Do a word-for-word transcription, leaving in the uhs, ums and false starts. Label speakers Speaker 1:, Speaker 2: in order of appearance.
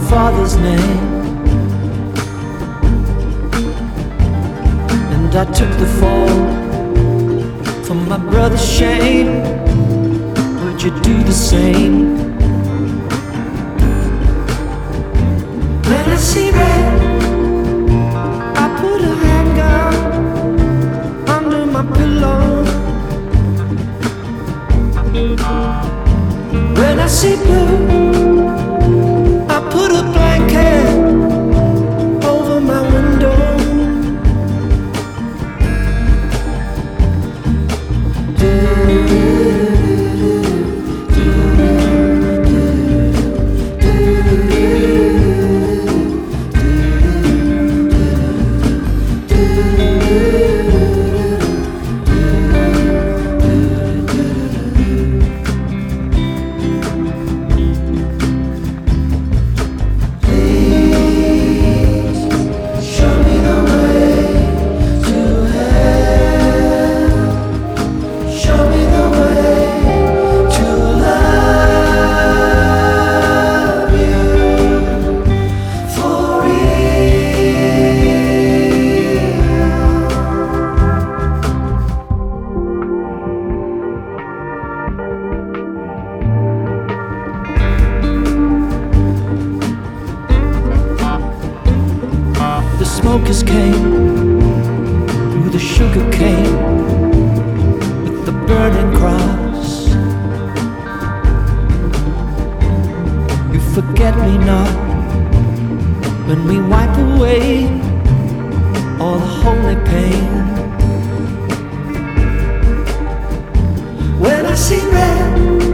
Speaker 1: father's name, and I took the fall for my brother's shame. Would you do the same? When I see red, I put a handgun under my pillow. When I see blue, I put a blanket over my window. Smokers came through the sugar cane with the burning cross. You forget me not when we wipe away all the holy pain. When I see red,